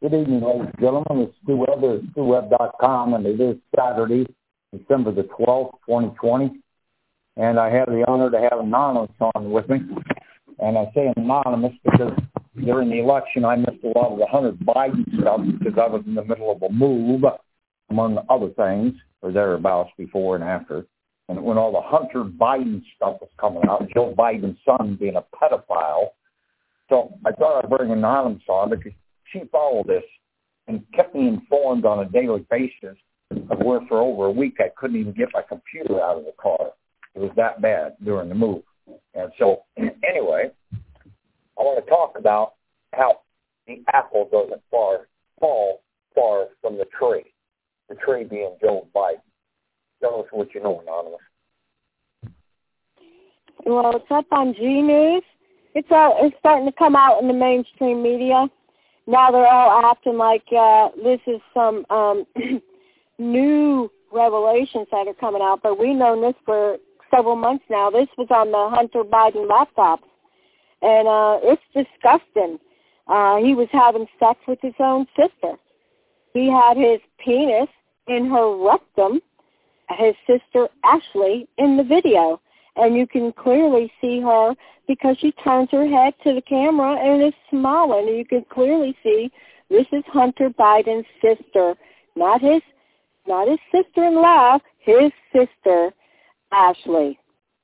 Good evening, ladies and gentlemen. It's Stu Webb. It's StuWebb.com, and it is Saturday, December the 12th, 2020. And I have the honor to have Anonymous on with me. And I say Anonymous because during the election, I missed a lot of the Hunter Biden stuff because I was in the middle of a move, among other things, or thereabouts before and after. And when all the Hunter Biden stuff was coming out, Joe Biden's son being a pedophile. So I thought I'd bring Anonymous on because she followed this and kept me informed on a daily basis of where for over a week I couldn't even get my computer out of the car. It was that bad during the move. And so, anyway, I want to talk about how the apple doesn't fall far from the tree being Joe Biden. Tell us what you know, Anonymous. Well, it's up on G News. It's starting to come out in the mainstream media. Now they're all acting like this is some new revelations that are coming out, but we've known this for several months now. This was on the Hunter Biden laptops, and it's disgusting. He was having sex with his own sister. He had his penis in her rectum, his sister Ashley, in the video, and you can clearly see her because she turns her head to the camera and is smiling, and you can clearly see this is Hunter Biden's sister, not his sister-in-law, his sister, Ashley.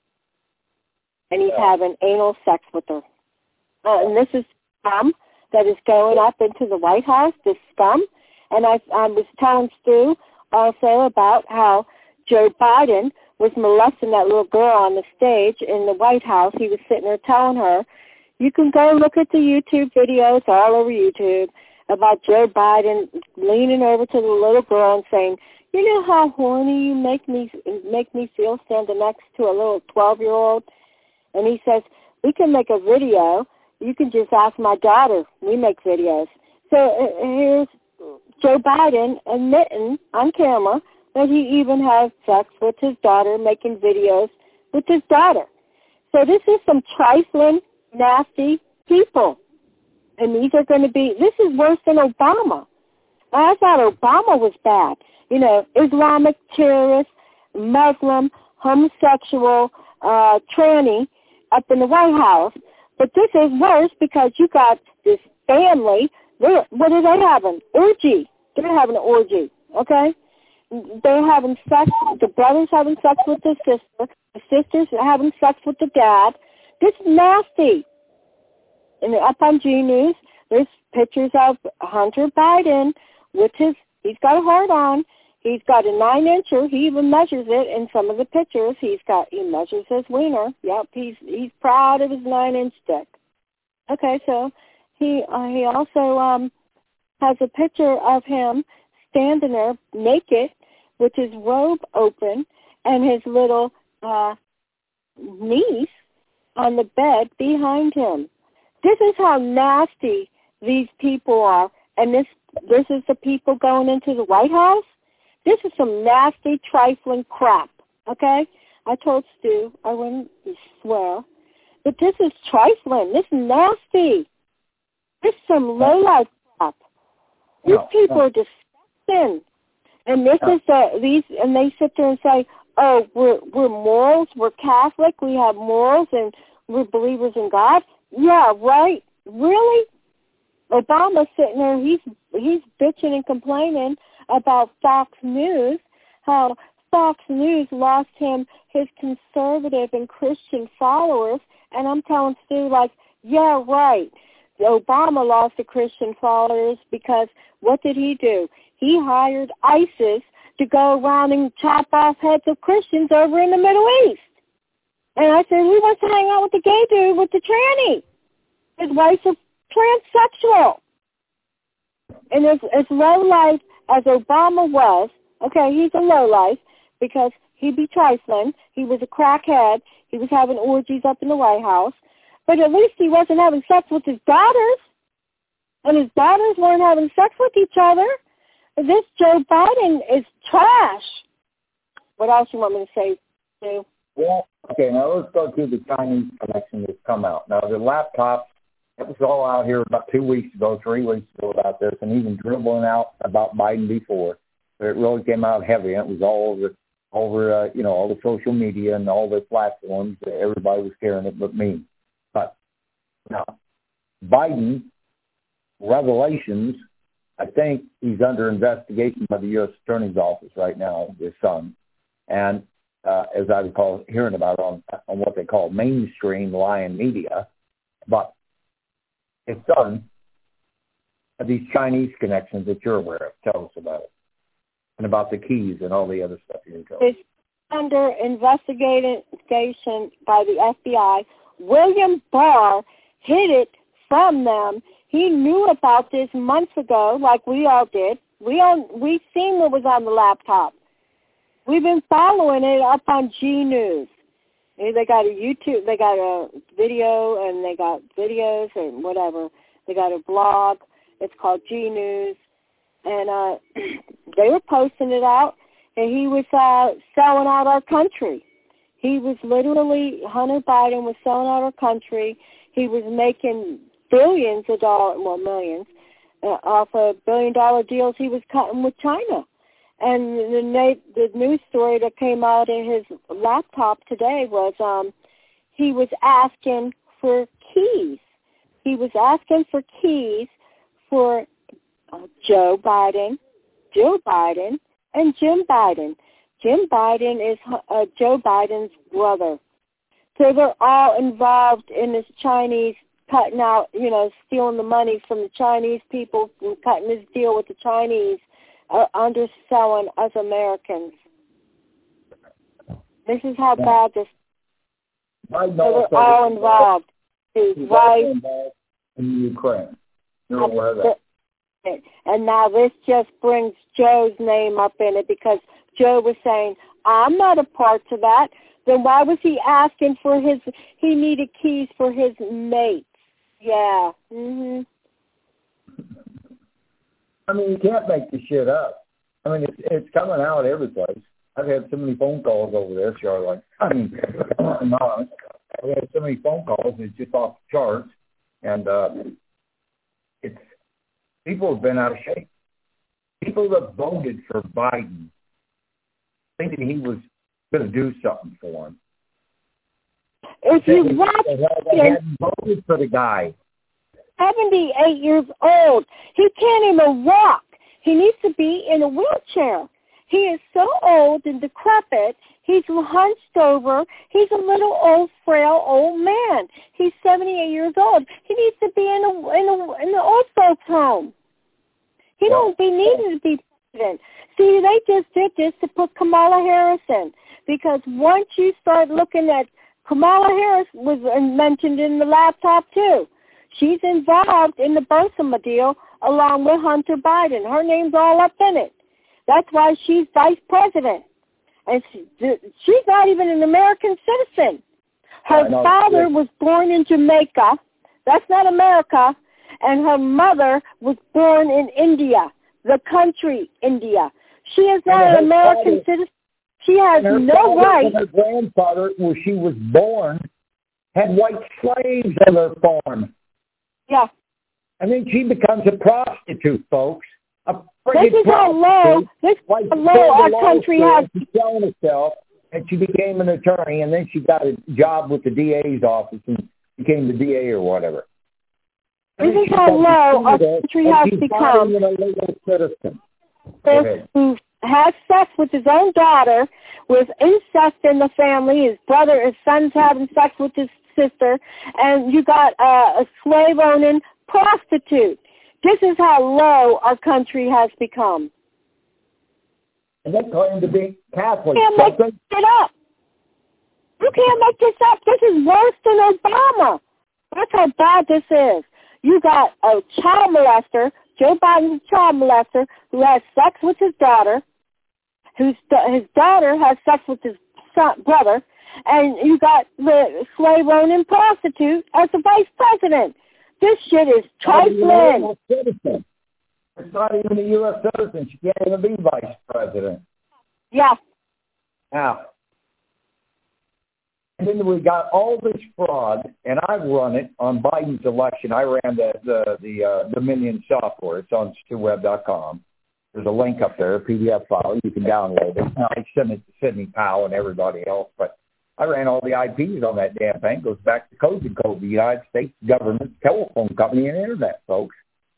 And he's having anal sex with her. And this is scum that is going up into the White House, this scum. And I was telling Stu also about how Joe Biden was molesting that little girl on the stage in the White House. He was sitting there telling her, you can go look at the YouTube videos all over YouTube about Joe Biden leaning over to the little girl and saying, you know how horny you make me feel standing next to a little 12-year-old? And he says, we can make a video. You can just ask my daughter. We make videos. So here's Joe Biden admitting on camera that he even has sex with his daughter, making videos with his daughter. So this is some trifling, nasty people. And these are going to be, this is worse than Obama. I thought Obama was bad. You know, Islamic terrorist, Muslim, homosexual, tranny up in the White House. But this is worse because you got this family. What are they having? Orgy. They're having an orgy, okay? They're having sex, the brother's having sex with the sister, the sister's having sex with the dad. This is nasty. And up on G News, there's pictures of Hunter Biden with he's got a heart on. He's got a 9-incher. He even measures it in some of the pictures. He measures his wiener. Yep, he's proud of his 9-inch dick. Okay, so he also has a picture of him standing there naked with his robe open and his little niece on the bed behind him. This is how nasty these people are. And this is the people going into the White House? This is some nasty, trifling crap, okay? I told Stu I wouldn't swear. But this is trifling. This is nasty. This is some low-life crap. These people are disgusting. And this is and they sit there and say, oh, we're morals, we're Catholic, we have morals, and we're believers in God. Yeah, right. Really? Obama's sitting there, he's bitching and complaining about Fox News, how Fox News lost him his conservative and Christian followers, and I'm telling Stu, like, yeah, right. Obama lost the Christian followers because what did he do? He hired ISIS to go around and chop off heads of Christians over in the Middle East. And I said, he wants to hang out with the gay dude with the tranny. His wife's a transsexual. And as low-life as Obama was, okay, he's a low-life because he'd be trifling. He was a crackhead. He was having orgies up in the White House. But at least he wasn't having sex with his daughters. And his daughters weren't having sex with each other. This Joe Biden is trash. What else you want me to say, Sue? Well, okay, now let's go to the Chinese connection that's come out. Now, the laptops It was all out here about 2 weeks ago, 3 weeks ago about this, and even dribbling out about Biden before. But it really came out heavy, and it was all over all the social media and all the platforms. Everybody was carrying it but me. But now, Biden, revelations, I think he's under investigation by the U.S. Attorney's Office right now, his son. And as I recall hearing about on what they call mainstream lying media, but his son had these Chinese connections that you're aware of. Tell us about it. And about the keys and all the other stuff you told. It's under investigation by the FBI. William Barr hid it from them. He knew about this months ago, like we all did. We've seen what was on the laptop. We've been following it up on G News. They got a YouTube, they got a video, and they got videos and whatever. They got a blog. It's called G News. And they were posting it out, and he was selling out our country. He was literally, Hunter Biden was selling out our country. He was making billions of dollars, well, millions, off of billion-dollar deals he was cutting with China. And the news story that came out in his laptop today was he was asking for keys. He was asking for keys for Joe Biden, Jill Biden, and Jim Biden. Jim Biden is Joe Biden's brother. So they're all involved in this Chinese cutting out, stealing the money from the Chinese people and cutting this deal with the Chinese, underselling us Americans. This is how bad this is. So they're all involved. His wife. In Ukraine. You're aware of that. And now this just brings Joe's name up in it because Joe was saying, I'm not a part of that. Then why was he asking for he needed keys for his mates? Yeah. Mhm. I mean, you can't make this shit up. I mean, it's coming out every place. I've had so many phone calls over this, Charlotte. I mean, not. I've had so many phone calls, it's just off the charts. And it's people have been out of shape. People that voted for Biden thinking he was going to do something for them. If you watch they hadn't voted for the guy. 78 years old. He can't even walk. He needs to be in a wheelchair. He is so old and decrepit. He's hunched over. He's a little old, frail old man. He's 78 years old. He needs to be in the old folks' home. He don't be needing to be president. See, they just did this to put Kamala Harris in because once you start looking at Kamala Harris was mentioned in the laptop too. She's involved in the Burisma deal along with Hunter Biden. Her name's all up in it. That's why she's vice president. And she's not even an American citizen. Her father was born in Jamaica. That's not America. And her mother was born in India, the country India. She is not an American citizen. She has no right. Her grandfather, where she was born, had white slaves on their farm. Yeah. And then she becomes a prostitute, folks. This is how low our country has. She's selling herself, and she became an attorney, and then she got a job with the DA's office and became the DA or whatever. This is how low our country has become. A legal citizen. Who has sex with his own daughter, with incest in the family, his son's having sex with his sister, and you got a slave-owning prostitute. This is how low our country has become. And they claim to be Catholic. You can't make it up. You can't make this up. This is worse than Obama. That's how bad this is. You got a child molester, Joe Biden's child molester, who has sex with his daughter, his daughter has sex with his brother, and you got the slave-owning prostitute as the vice president. This shit is trifling. It's not even a U.S. citizen. She can't even be vice president. Yeah. Now, And then we got all this fraud, and I run it on Biden's election. I ran the Dominion software. It's on StuWeb.com. There's a link up there, a PDF file. You can download it. Now, I send it to Sidney Powell and everybody else, but I ran all the IPs on that damn thing. It goes back to Code, the United States government, telephone company, and internet, folks.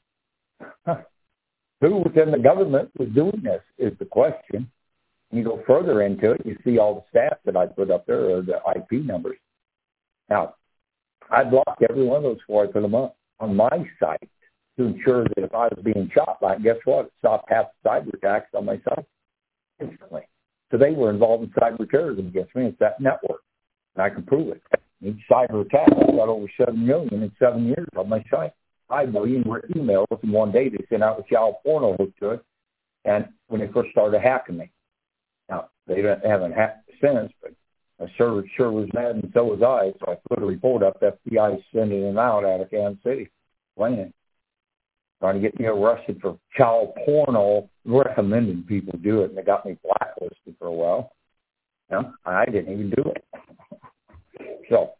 Who within the government was doing this is the question. You go further into it, you see all the stats that I put up there, or the IP numbers. Now, I blocked every one of those before I put them up on my site to ensure that if I was being shot by it, guess what? It stopped half the cyber attacks on my site instantly. So they were involved in cyber terrorism against me. It's that network, and I can prove it. Each cyber attack, I got over 7 million in 7 years on my site. 5 million were emails in one day. They sent out a child porno hooked to it, and when they first started hacking me. Now, they haven't hacked since, but my server sure was mad, and so was I. So I put a report up. FBI sending them out of Kansas City, playing, trying to get me arrested for child porno, recommending people do it, and they got me blacklisted for a while. No, I didn't even do it. So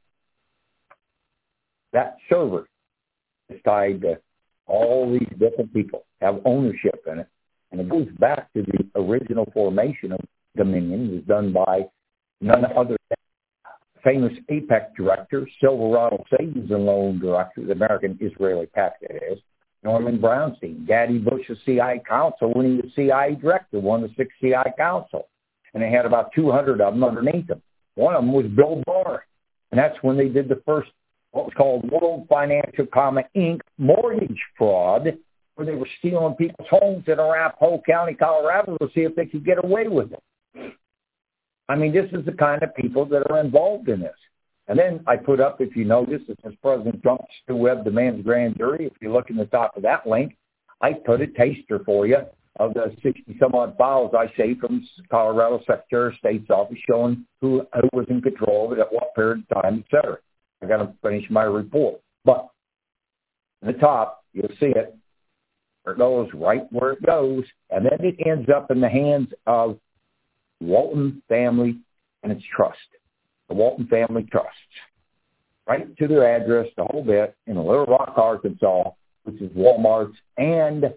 that server is tied to all these different people, have ownership in it, and it goes back to the original formation of Dominion. It was done by none other than famous APEC director, Silverado Savings and Loan director, the American Israeli PAC, that is, Norman Brownstein, Daddy Bush's CIA counsel when he was CIA director, one of the 6 CIA counsel. And they had about 200 of them underneath them. One of them was Bill Barr. And that's when they did the first, what was called World Financial Inc. mortgage fraud, where they were stealing people's homes in Arapahoe County, Colorado, to see if they could get away with it. I mean, this is the kind of people that are involved in this. And then I put up, if you notice, it says President Trump's Stu Webb demands grand jury. If you look in the top of that link, I put a taster for you of the 60-some-odd files I saved from Colorado Secretary of State's office showing who was in control of it at what period of time, et cetera. I got to finish my report. But in the top, you'll see it. It goes right where it goes, and then it ends up in the hands of Walton Family and its trust, the Walton Family Trusts, right to their address, the whole bit, in Little Rock, Arkansas, which is Walmart's and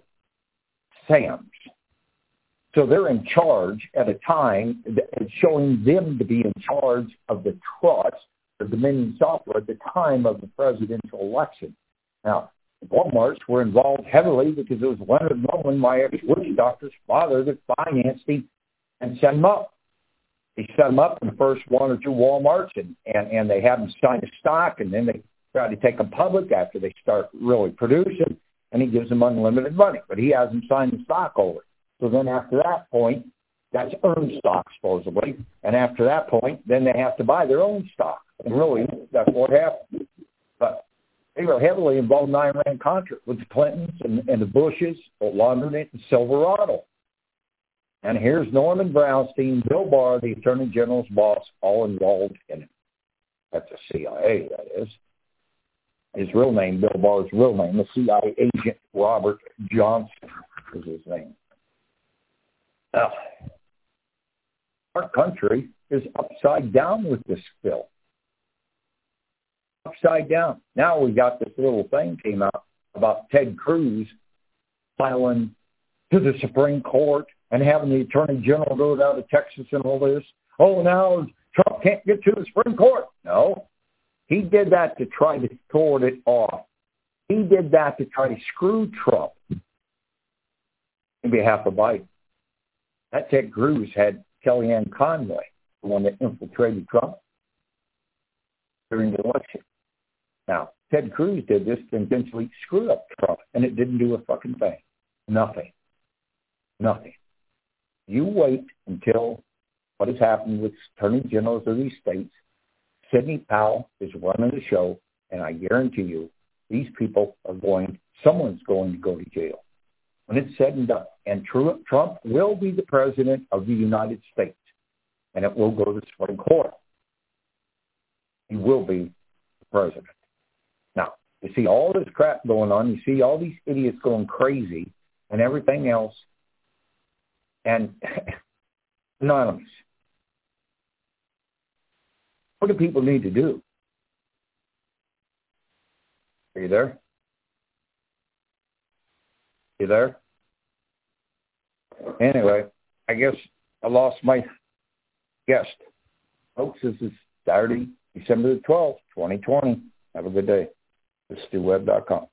Sam's. So they're in charge at a time, it's showing them to be in charge of the trust, the Dominion software, at the time of the presidential election. Now, Walmart's were involved heavily because it was Leonard Mullen, my ex-witch doctor's father, that financed him and set him up. He set them up in the first 1 or 2 Walmarts, and they have them sign a stock, and then they try to take them public after they start really producing, and he gives them unlimited money. But he has them sign the stock over. So then after that point, that's earned stock, supposedly. And after that point, then they have to buy their own stock. And really, that's what happened. But they were heavily involved in the Iran-Contra with the Clintons and the Bushes, laundering it in Silverado. And here's Norman Brownstein, Bill Barr, the Attorney General's boss, all involved in it. That's the CIA, that is. His real name, Bill Barr's real name, the CIA agent Robert Johnson is his name. Now, our country is upside down with this bill. Upside down. Now we got this little thing came out about Ted Cruz filing to the Supreme Court and having the Attorney General go down to Texas and all this. Oh, now Trump can't get to the Supreme Court. No. He did that to try to thwart it off. He did that to try to screw Trump on behalf of Biden. That Ted Cruz had Kellyanne Conway, the one that infiltrated Trump during the election. Now, Ted Cruz did this to intentionally screw up Trump, and it didn't do a fucking thing. Nothing. You wait until what has happened with attorney generals of these states. Sidney Powell is running the show, and I guarantee you, these people are someone's going to go to jail. When it's said and done, and Trump will be the president of the United States, and it will go to the Supreme Court. He will be the president. Now, you see all this crap going on. You see all these idiots going crazy and everything else, and anonymous. What do people need to do? Are you there? You there? Anyway, I guess I lost my guest. Folks, this is Saturday, December the 12th, 2020. Have a good day. This is StuWeb.com.